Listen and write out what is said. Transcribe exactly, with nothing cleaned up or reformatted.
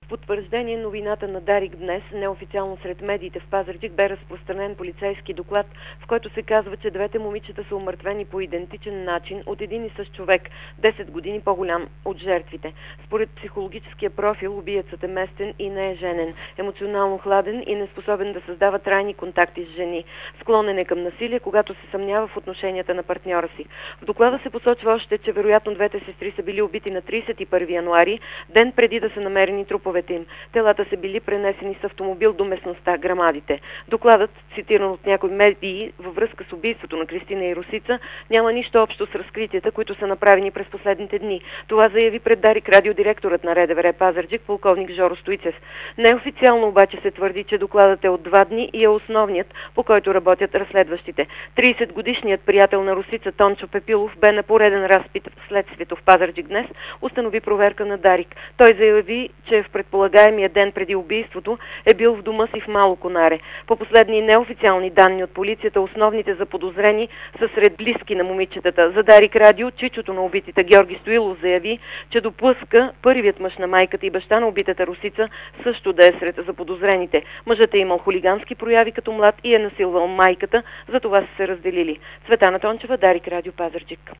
В потвърждение новината на Дарик днес, неофициално сред медиите в Пазарджик, бе разпространен полицейски доклад, в който се казва, че двете момичета са умъртвени по идентичен начин от един и същ човек, десет години по-голям от жертвите. Според психологическия профил, убиецът е местен и не е женен, емоционално хладен и неспособен да създава трайни контакти с жени. Склонен е към насилие, когато се съмнява в отношенията на партньора си. В доклада се посочва още, че вероятно двете сестри са били убити на тридесет и първи януари, ден преди да са намерени труповете им. Телата са били пренесени с автомобил до местността Грамадите. Докладът, цитиран от някои медии във връзка с убийството на Кристина и Росица, няма нищо общо с разкритията, които са направени през последните дни. Това заяви пред Дарик радио директорът на РДВР Пазарджик, полковник Жоро Стоицев. Неофициално обаче се твърди, че докладът е от два дни и е основният, по който работят разследващите. тридесетгодишният приятел на Росица Тончо Пепилов бе на пореден разпит в следствието в Пазарджик днес, установи проверка на Дарик. Той заяви, че в предполагаемия ден преди убийството е бил в дома си в Мало Конаре. По последни неофициални данни от полицията, основните заподозрени са сред близки на момичетата. За Дарик радио, чичото на убитите Георги Стоилов заяви, че допуска първият мъж на майката и баща на убитата Росица също да е сред заподозрените. Мъжът е имал хулигански прояви като млад и е насилвал майката, за това са се разделили. Цветана Тончева, Дарик радио Пазарджик.